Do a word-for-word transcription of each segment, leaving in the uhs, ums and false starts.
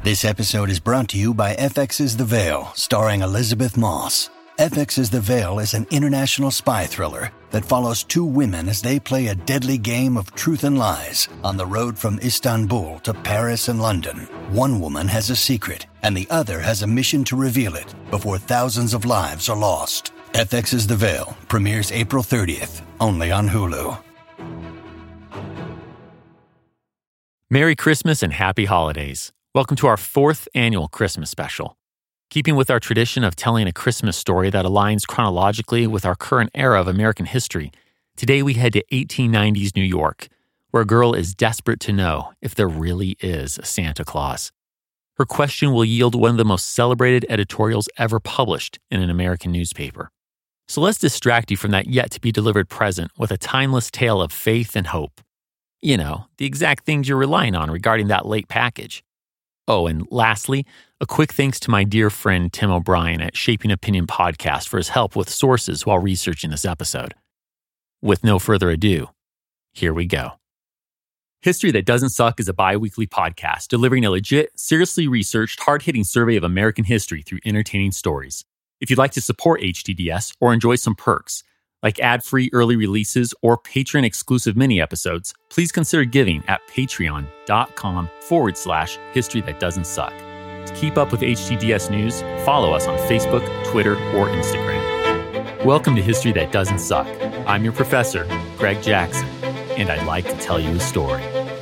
This episode is brought to you by F X's The Veil, starring Elizabeth Moss. F X's The Veil is an international spy thriller that follows two women as they play a deadly game of truth and lies on the road from Istanbul to Paris and London. One woman has a secret, and the other has a mission to reveal it before thousands of lives are lost. F X's The Veil premieres April thirtieth, only on Hulu. Merry Christmas and Happy Holidays. Welcome to our fourth annual Christmas special. Keeping with our tradition of telling a Christmas story that aligns chronologically with our current era of American history, today we head to eighteen nineties New York, where a girl is desperate to know if there really is a Santa Claus. Her question will yield one of the most celebrated editorials ever published in an American newspaper. So let's distract you from that yet-to-be-delivered present with a timeless tale of faith and hope. You know, the exact things you're relying on regarding that late package. Oh, and lastly, a quick thanks to my dear friend Tim O'Brien at Shaping Opinion Podcast for his help with sources while researching this episode. With no further ado, here we go. History That Doesn't Suck is a bi-weekly podcast delivering a legit, seriously researched, hard-hitting survey of American history through entertaining stories. If you'd like to support H T D S or enjoy some perks, like ad-free early releases or patron-exclusive mini-episodes, please consider giving at patreon.com forward slash history that doesn't suck. To keep up with H T D S news, follow us on Facebook, Twitter, or Instagram. Welcome to History That Doesn't Suck. I'm your professor, Greg Jackson, and I'd like to tell you a story.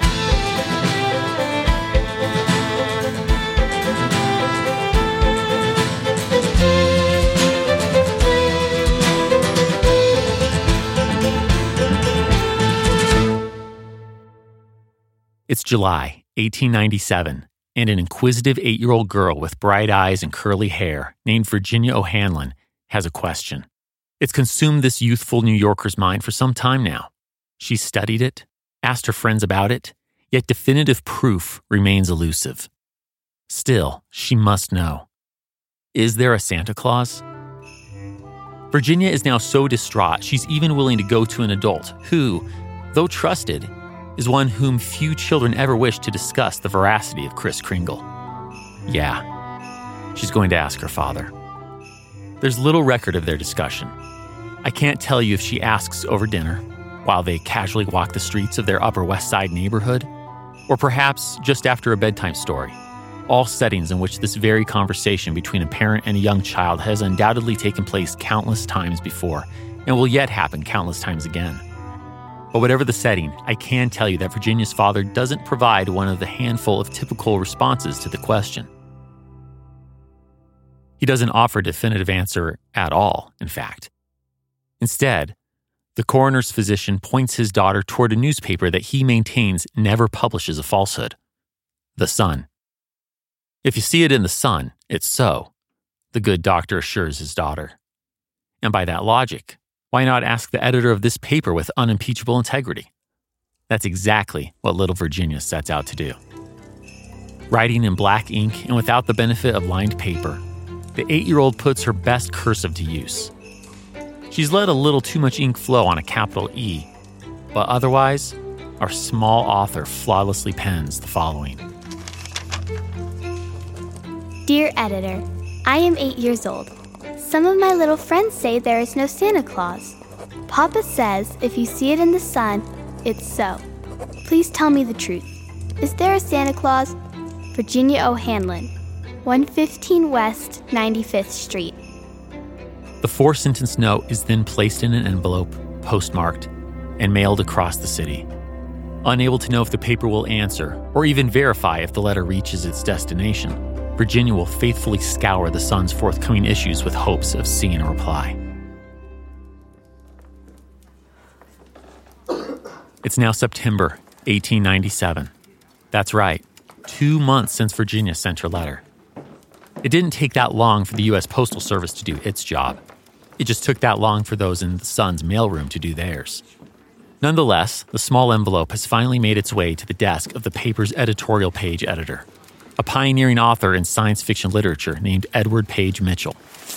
It's July eighteen ninety-seven, and an inquisitive eight-year-old girl with bright eyes and curly hair named Virginia O'Hanlon has a question. It's consumed this youthful New Yorker's mind for some time now. She's studied it, asked her friends about it, yet definitive proof remains elusive. Still, she must know. Is there a Santa Claus? Virginia is now so distraught she's even willing to go to an adult who, though trusted, is one whom few children ever wish to discuss the veracity of Kris Kringle. Yeah, she's going to ask her father. There's little record of their discussion. I can't tell you if she asks over dinner, while they casually walk the streets of their Upper West Side neighborhood, or perhaps just after a bedtime story, all settings in which this very conversation between a parent and a young child has undoubtedly taken place countless times before, and will yet happen countless times again. But whatever the setting, I can tell you that Virginia's father doesn't provide one of the handful of typical responses to the question. He doesn't offer a definitive answer at all, in fact. Instead, the coroner's physician points his daughter toward a newspaper that he maintains never publishes a falsehood: The Sun. If you see it in The Sun, it's so, the good doctor assures his daughter. And by that logic, why not ask the editor of this paper with unimpeachable integrity? That's exactly what little Virginia sets out to do. Writing in black ink and without the benefit of lined paper, the eight-year-old puts her best cursive to use. She's let a little too much ink flow on a capital E, but otherwise, our small author flawlessly pens the following. Dear editor, I am eight years old. Some of my little friends say there is no Santa Claus. Papa says if you see it in the sun, it's so. Please tell me the truth. Is there a Santa Claus? Virginia O'Hanlon, one fifteen West ninety-fifth Street. The four-sentence note is then placed in an envelope, postmarked, and mailed across the city. Unable to know if the paper will answer, or even verify if the letter reaches its destination, Virginia will faithfully scour the Sun's forthcoming issues with hopes of seeing a reply. It's now September eighteen ninety-seven. That's right, two months since Virginia sent her letter. It didn't take that long for the U S Postal Service to do its job. It just took that long for those in the Sun's mailroom to do theirs. Nonetheless, the small envelope has finally made its way to the desk of the paper's editorial page editor, a pioneering author in science fiction literature named Edward Page Mitchell.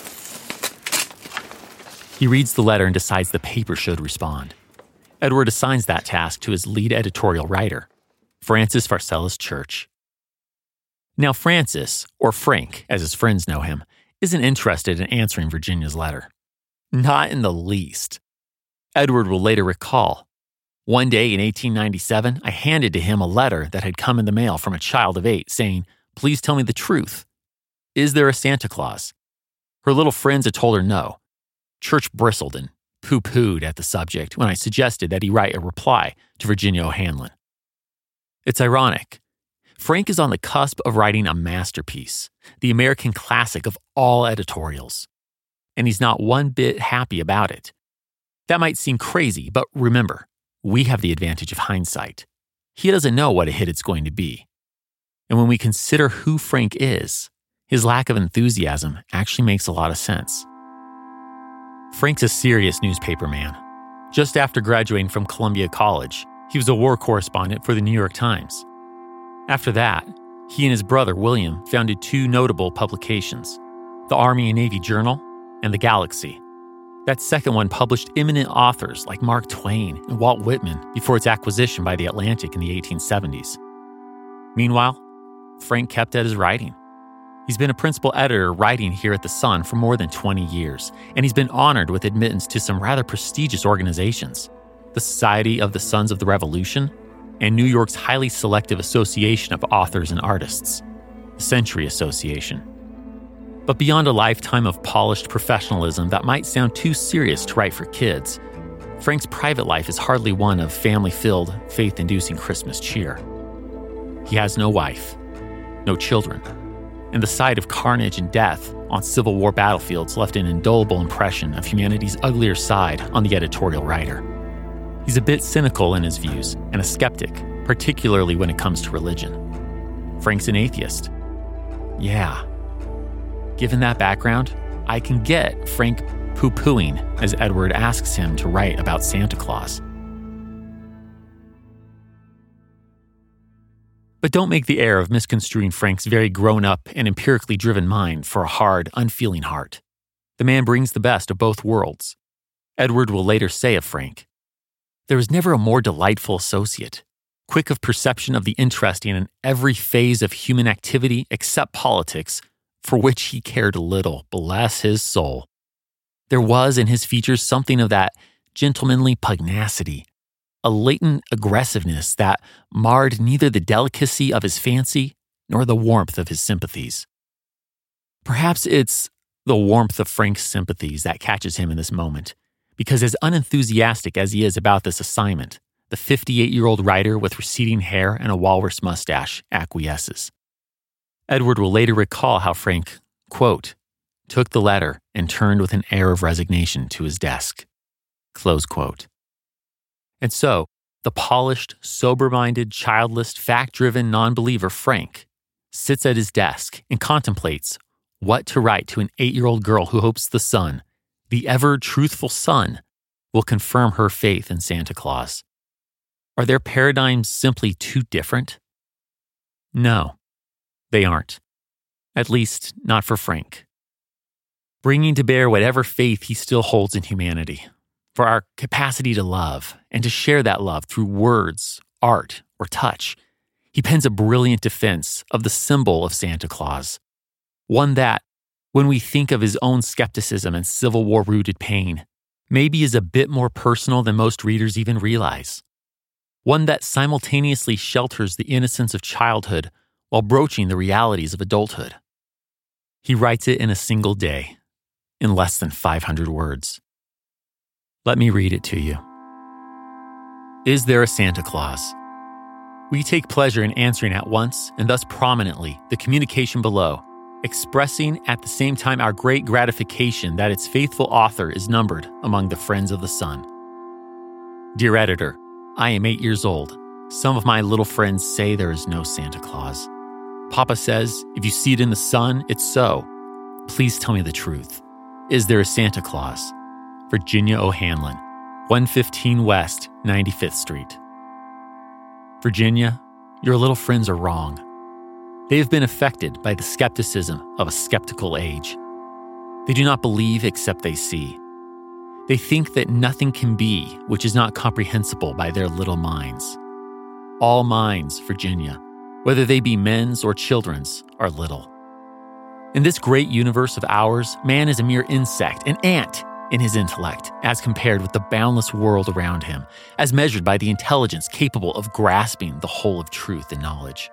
He reads the letter and decides the paper should respond. Edward assigns that task to his lead editorial writer, Frances Pharcellus Church. Now Francis, or Frank as his friends know him, isn't interested in answering Virginia's letter. Not in the least. Edward will later recall, "One day in eighteen ninety-seven, I handed to him a letter that had come in the mail from a child of eight saying, 'Please tell me the truth. Is there a Santa Claus?' Her little friends had told her no. Church bristled and pooh-poohed at the subject when I suggested that he write a reply to Virginia O'Hanlon." It's ironic. Frank is on the cusp of writing a masterpiece, the American classic of all editorials. And he's not one bit happy about it. That might seem crazy, but remember, we have the advantage of hindsight. He doesn't know what a hit it's going to be. And when we consider who Frank is, his lack of enthusiasm actually makes a lot of sense. Frank's a serious newspaper man. Just after graduating from Columbia College, he was a war correspondent for the New York Times. After that, he and his brother William founded two notable publications, the Army and Navy Journal and The Galaxy. That second one published eminent authors like Mark Twain and Walt Whitman before its acquisition by The Atlantic in the eighteen seventies. Meanwhile, Frank kept at his writing. He's been a principal editor writing here at The Sun for more than twenty years, and he's been honored with admittance to some rather prestigious organizations, the Society of the Sons of the Revolution and New York's highly selective Association of Authors and Artists, the Century Association. But beyond a lifetime of polished professionalism that might sound too serious to write for kids, Frank's private life is hardly one of family-filled, faith-inducing Christmas cheer. He has no wife, no children, and the sight of carnage and death on Civil War battlefields left an indelible impression of humanity's uglier side on the editorial writer. He's a bit cynical in his views and a skeptic, particularly when it comes to religion. Frank's an atheist. Yeah. Given that background, I can get Frank poo-pooing as Edward asks him to write about Santa Claus. But don't make the error of misconstruing Frank's very grown-up and empirically driven mind for a hard, unfeeling heart. The man brings the best of both worlds. Edward will later say of Frank, "There was never a more delightful associate, quick of perception of the interesting in every phase of human activity except politics, for which he cared little, bless his soul. There was in his features something of that gentlemanly pugnacity, a latent aggressiveness that marred neither the delicacy of his fancy nor the warmth of his sympathies." Perhaps it's the warmth of Frank's sympathies that catches him in this moment, because as unenthusiastic as he is about this assignment, the fifty-eight-year-old writer with receding hair and a walrus mustache acquiesces. Edward will later recall how Frank, quote, took the letter and turned with an air of resignation to his desk, close quote. And so, the polished, sober-minded, childless, fact-driven non-believer Frank sits at his desk and contemplates what to write to an eight-year-old girl who hopes the sun, the ever-truthful sun, will confirm her faith in Santa Claus. Are their paradigms simply too different? No, they aren't. At least, not for Frank. Bringing to bear whatever faith he still holds in humanity, for our capacity to love and to share that love through words, art, or touch, he pens a brilliant defense of the symbol of Santa Claus, one that, when we think of his own skepticism and Civil War-rooted pain, maybe is a bit more personal than most readers even realize. One that simultaneously shelters the innocence of childhood while broaching the realities of adulthood. He writes it in a single day, in less than five hundred words. Let me read it to you. Is there a Santa Claus? We take pleasure in answering at once and thus prominently the communication below, expressing at the same time our great gratification that its faithful author is numbered among the friends of the Sun. Dear editor, I am eight years old. Some of my little friends say there is no Santa Claus. Papa says, if you see it in the sun, it's so. Please tell me the truth. Is there a Santa Claus? Virginia O'Hanlon, one fifteen West, ninety-fifth Street. Virginia, your little friends are wrong. They have been affected by the skepticism of a skeptical age. They do not believe except they see. They think that nothing can be which is not comprehensible by their little minds. All minds, Virginia, whether they be men's or children's, are little. In this great universe of ours, man is a mere insect, an ant in his intellect, as compared with the boundless world around him, as measured by the intelligence capable of grasping the whole of truth and knowledge.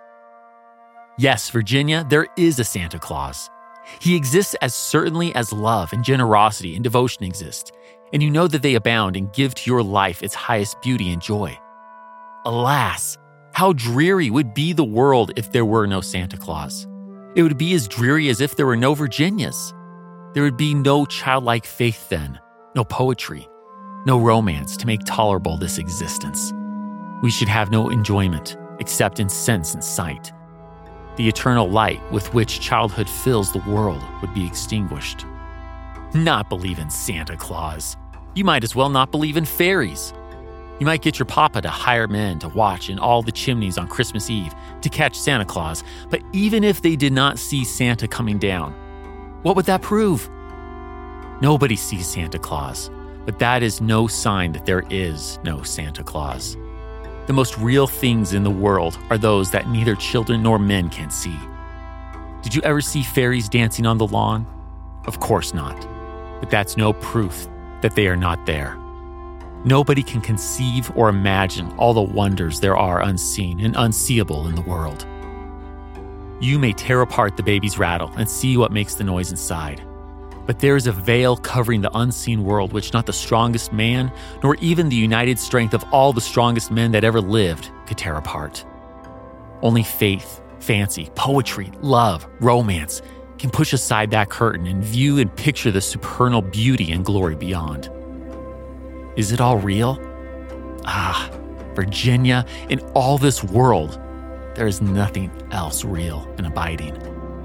Yes, Virginia, there is a Santa Claus. He exists as certainly as love and generosity and devotion exist, and you know that they abound and give to your life its highest beauty and joy. Alas, how dreary would be the world if there were no Santa Claus. It would be as dreary as if there were no Virginias. There would be no childlike faith then, no poetry, no romance to make tolerable this existence. We should have no enjoyment except in sense and sight. The eternal light with which childhood fills the world would be extinguished. Not believe in Santa Claus. You might as well not believe in fairies. You might get your papa to hire men to watch in all the chimneys on Christmas Eve to catch Santa Claus, but even if they did not see Santa coming down, what would that prove? Nobody sees Santa Claus, but that is no sign that there is no Santa Claus. The most real things in the world are those that neither children nor men can see. Did you ever see fairies dancing on the lawn? Of course not, but that's no proof that they are not there. Nobody can conceive or imagine all the wonders there are unseen and unseeable in the world. You may tear apart the baby's rattle and see what makes the noise inside, but there is a veil covering the unseen world which not the strongest man, nor even the united strength of all the strongest men that ever lived, could tear apart. Only faith, fancy, poetry, love, romance can push aside that curtain and view and picture the supernal beauty and glory beyond. Is it all real? Ah, Virginia, in all this world, there is nothing else real and abiding.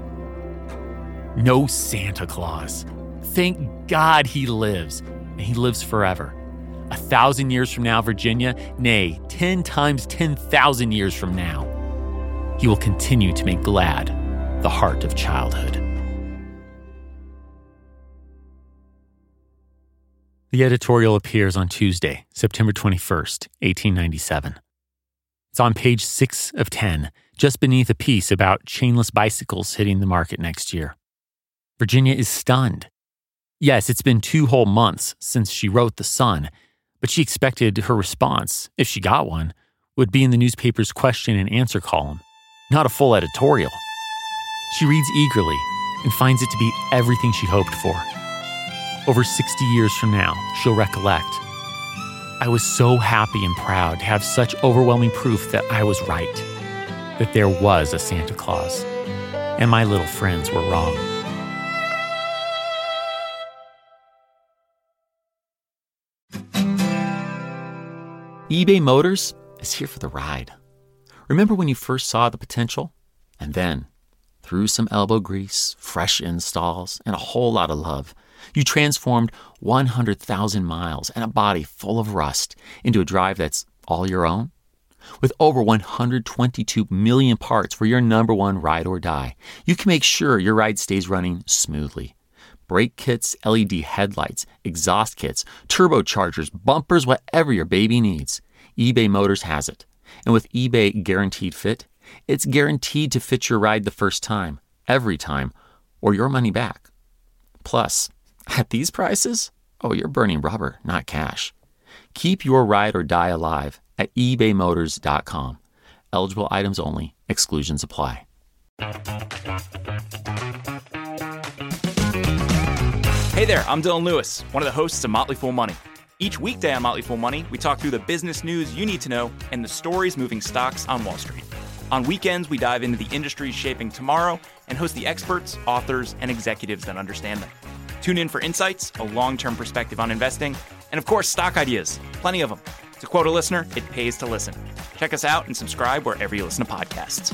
No Santa Claus. Thank God he lives, and he lives forever. A thousand years from now, Virginia, nay, ten times ten thousand years from now, he will continue to make glad the heart of childhood. The editorial appears on Tuesday, September twenty-first, eighteen ninety-seven. It's on page six of ten, just beneath a piece about chainless bicycles hitting the market next year. Virginia is stunned. Yes, it's been two whole months since she wrote The Sun, but she expected her response, if she got one, would be in the newspaper's question and answer column, not a full editorial. She reads eagerly and finds it to be everything she hoped for. Over sixty years from now, she'll recollect. I was so happy and proud to have such overwhelming proof that I was right, that there was a Santa Claus, and my little friends were wrong. eBay Motors is here for the ride. Remember when you first saw the potential? And then, through some elbow grease, fresh installs, and a whole lot of love, you transformed one hundred thousand miles and a body full of rust into a drive that's all your own? With over one hundred twenty-two million parts for your number one ride or die, you can make sure your ride stays running smoothly. Brake kits, L E D headlights, exhaust kits, turbochargers, bumpers, whatever your baby needs, eBay Motors has it. And with eBay Guaranteed Fit, it's guaranteed to fit your ride the first time, every time, or your money back. Plus, at these prices, oh, you're burning rubber, not cash. Keep your ride or die alive at ebay motors dot com. Eligible items only. Exclusions apply. Hey there, I'm Dylan Lewis, one of the hosts of Motley Fool Money. Each weekday on Motley Fool Money, we talk through the business news you need to know and the stories moving stocks on Wall Street. On weekends, we dive into the industries shaping tomorrow and host the experts, authors, and executives that understand them. Tune in for insights, a long-term perspective on investing, and of course, stock ideas. Plenty of them. To quote a listener, it pays to listen. Check us out and subscribe wherever you listen to podcasts.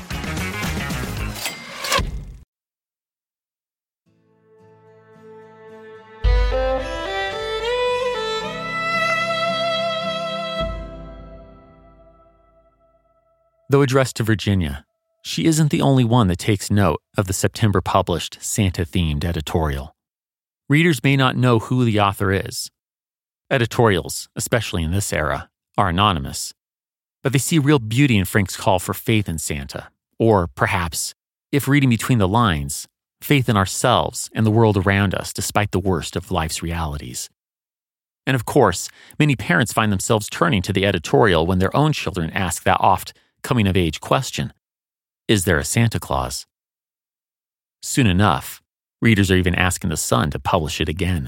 Though addressed to Virginia, she isn't the only one that takes note of the September published Santa-themed editorial. Readers may not know who the author is. Editorials, especially in this era, are anonymous, but they see real beauty in Frank's call for faith in Santa, Or perhaps, if reading between the lines, faith in ourselves and the world around us despite the worst of life's realities. And of course, many parents find themselves turning to the editorial when their own children ask that oft coming-of-age question, is there a Santa Claus? Soon enough, readers are even asking the Sun to publish it again.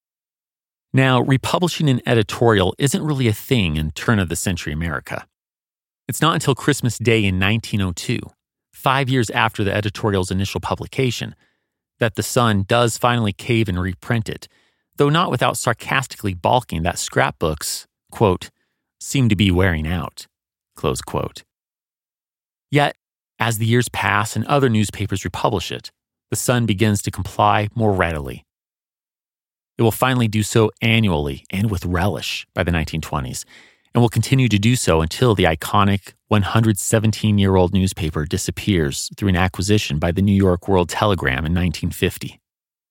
Now, republishing an editorial isn't really a thing in turn-of-the-century America. It's not until Christmas Day in nineteen oh two, five years after the editorial's initial publication, that the Sun does finally cave and reprint it, though not without sarcastically balking that scrapbooks, quote, seem to be wearing out, close quote. Yet, as the years pass and other newspapers republish it, the Sun begins to comply more readily. It will finally do so annually and with relish by the nineteen twenties, and will continue to do so until the iconic one hundred seventeen-year-old newspaper disappears through an acquisition by the New York World Telegram in nineteen fifty.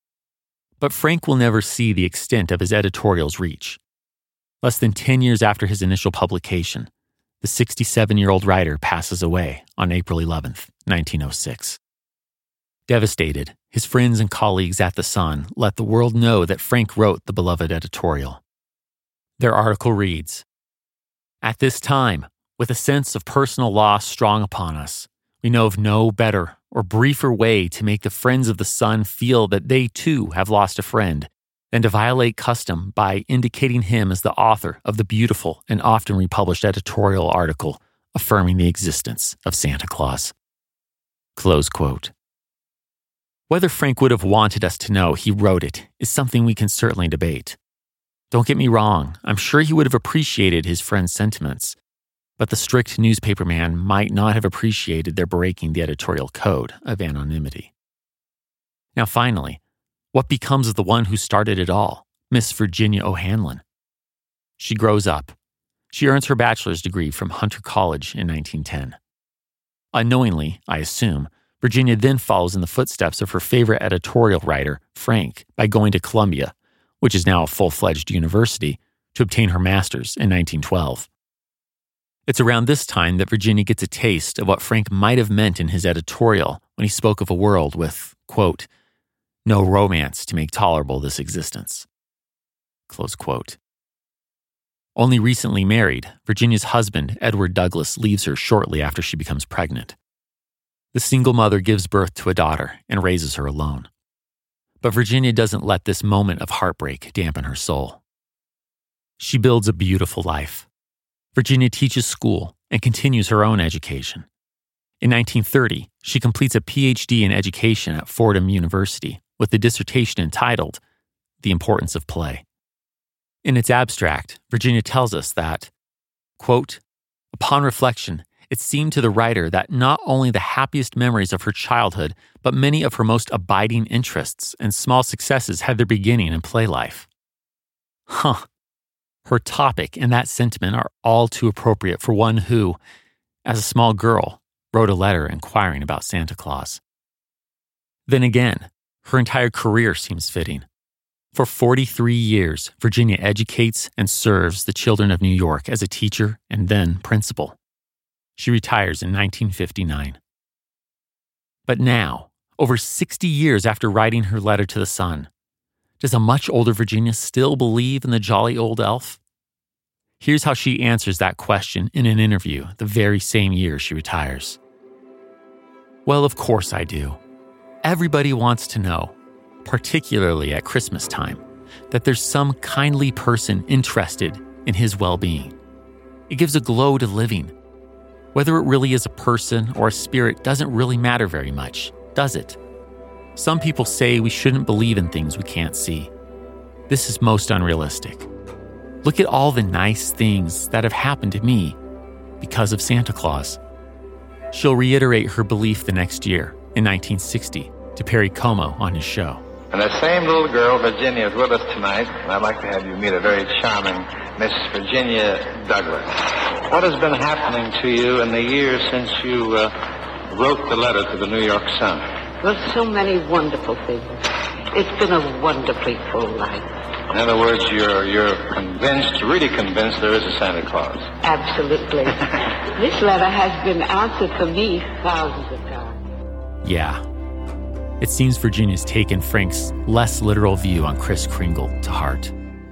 But Frank will never see the extent of his editorial's reach. Less than ten years after his initial publication, the sixty-seven-year-old writer passes away on April eleventh, nineteen oh six. Devastated, his friends and colleagues at The Sun let the world know that Frank wrote the beloved editorial. Their article reads, "At this time, with a sense of personal loss strong upon us, we know of no better or briefer way to make the friends of The Sun feel that they too have lost a friend than to violate custom by indicating him as the author of the beautiful and often republished editorial article affirming the existence of Santa Claus." Close quote. Whether Frank would have wanted us to know he wrote it is something we can certainly debate. Don't get me wrong, I'm sure he would have appreciated his friend's sentiments, but the strict newspaperman might not have appreciated their breaking the editorial code of anonymity. Now finally, what becomes of the one who started it all, Miss Virginia O'Hanlon? She grows up. She earns her bachelor's degree from Hunter College in nineteen ten. Unknowingly, I assume, Virginia then follows in the footsteps of her favorite editorial writer, Frank, by going to Columbia, which is now a full-fledged university, to obtain her master's in nineteen twelve. It's around this time that Virginia gets a taste of what Frank might have meant in his editorial when he spoke of a world with, quote, no romance to make tolerable this existence, close quote. Only recently married, Virginia's husband, Edward Douglas, leaves her shortly after she becomes pregnant. The single mother gives birth to a daughter and raises her alone. But Virginia doesn't let this moment of heartbreak dampen her soul. She builds a beautiful life. Virginia teaches school and continues her own education. In nineteen thirty, she completes a P H D in education at Fordham University with a dissertation entitled The Importance of Play. In its abstract, Virginia tells us that, quote, upon reflection, it seemed to the writer that not only the happiest memories of her childhood, but many of her most abiding interests and small successes had their beginning in play life. Huh. Her topic and that sentiment are all too appropriate for one who, as a small girl, wrote a letter inquiring about Santa Claus. Then again, her entire career seems fitting. For forty-three years, Virginia educates and serves the children of New York as a teacher and then principal. She retires in nineteen fifty-nine. But now, over sixty years after writing her letter to the Sun, does a much older Virginia still believe in the jolly old elf? Here's how she answers that question in an interview the very same year she retires. Well, of course I do. Everybody wants to know, particularly at Christmas time, that there's some kindly person interested in his well-being. It gives a glow to living. Whether it really is a person or a spirit doesn't really matter very much, does it? Some people say we shouldn't believe in things we can't see. This is most unrealistic. Look at all the nice things that have happened to me because of Santa Claus. She'll reiterate her belief the next year, in nineteen sixty, to Perry Como on his show. And that same little girl, Virginia, is with us tonight, and I'd like to have you meet a very charming Miss Virginia Douglas. What has been happening to you in the years since you uh, wrote the letter to the New York Sun? Well, so many wonderful things. It's been a wonderfully full life. In other words, you're you're convinced, really convinced there is a Santa Claus. Absolutely. This letter has been answered for me thousands of times. Yeah. It seems Virginia's taken Frank's less literal view on Kris Kringle to heart.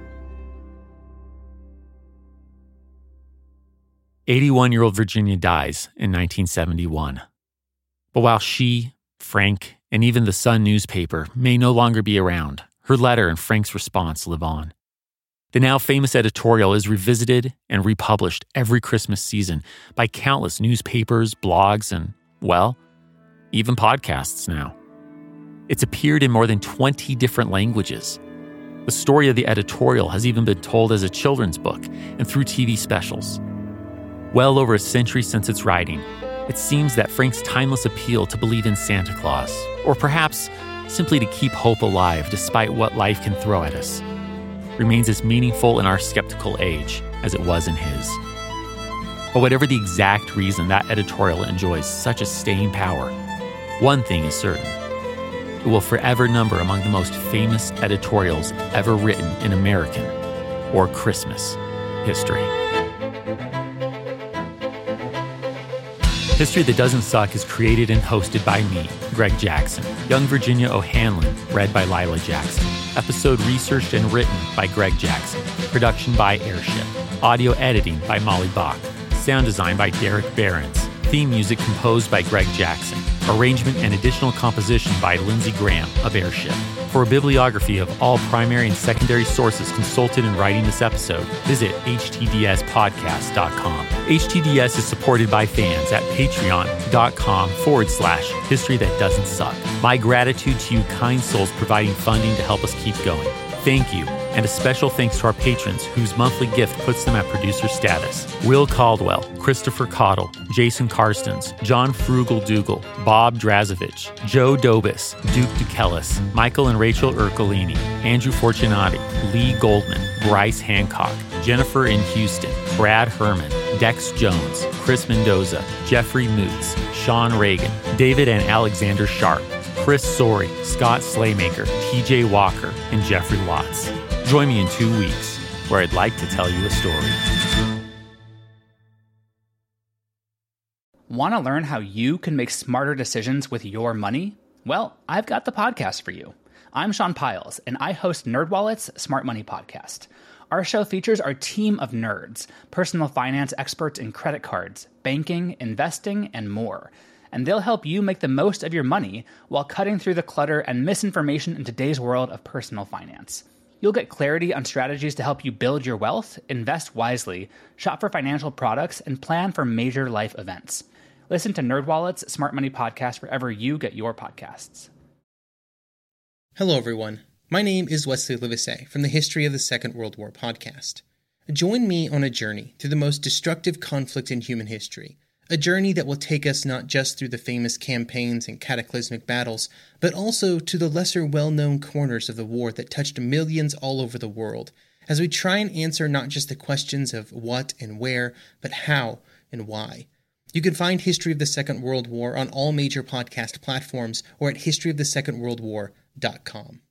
eighty-one-year-old Virginia dies in nineteen seventy-one. But while she, Frank, and even the Sun newspaper may no longer be around, her letter and Frank's response live on. The now famous editorial is revisited and republished every Christmas season by countless newspapers, blogs, and, well, even podcasts now. It's appeared in more than twenty different languages. The story of the editorial has even been told as a children's book and through T V specials. Well over a century since its writing, it seems that Frank's timeless appeal to believe in Santa Claus, or perhaps simply to keep hope alive despite what life can throw at us, remains as meaningful in our skeptical age as it was in his. But whatever the exact reason that editorial enjoys such a staying power, one thing is certain. It will forever number among the most famous editorials ever written in American, or Christmas, history. History That Doesn't Suck is created and hosted by me, Greg Jackson. Young Virginia O'Hanlon, read by Lila Jackson. Episode researched and written by Greg Jackson. Production by Airship. Audio editing by Molly Bach. Sound design by Derek Behrens. Theme music composed by Greg Jackson. Arrangement and additional composition by Lindsey Graham of Airship. For a bibliography of all primary and secondary sources consulted in writing this episode, visit h t d s podcast dot com. H T D S is supported by fans at patreon.com forward slash history that doesn't suck. My gratitude to you kind souls providing funding to help us keep going. Thank you, and a special thanks to our patrons whose monthly gift puts them at producer status. Will Caldwell, Christopher Cottle, Jason Karstens, John Frugal Dougal, Bob Drazovich, Joe Dobis, Duke Dukelis, Michael and Rachel Ercolini, Andrew Fortunati, Lee Goldman, Bryce Hancock, Jennifer in Houston, Brad Herman, Dex Jones, Chris Mendoza, Jeffrey Moots, Sean Reagan, David and Alexander Sharp, Chris Sorey, Scott Slaymaker, T J Walker, and Jeffrey Watts. Join me in two weeks, where I'd like to tell you a story. Want to learn how you can make smarter decisions with your money? Well, I've got the podcast for you. I'm Sean Piles, and I host NerdWallet's Smart Money Podcast. Our show features our team of nerds, personal finance experts in credit cards, banking, investing, and more. And they'll help you make the most of your money while cutting through the clutter and misinformation in today's world of personal finance. You'll get clarity on strategies to help you build your wealth, invest wisely, shop for financial products, and plan for major life events. Listen to NerdWallet's Smart Money Podcast wherever you get your podcasts. Hello, everyone. My name is Wesley Livesey from the History of the Second World War podcast. Join me on a journey through the most destructive conflict in human history. A journey that will take us not just through the famous campaigns and cataclysmic battles, but also to the lesser well-known corners of the war that touched millions all over the world, as we try and answer not just the questions of what and where, but how and why. You can find History of the Second World War on all major podcast platforms or at history of the second world war dot com.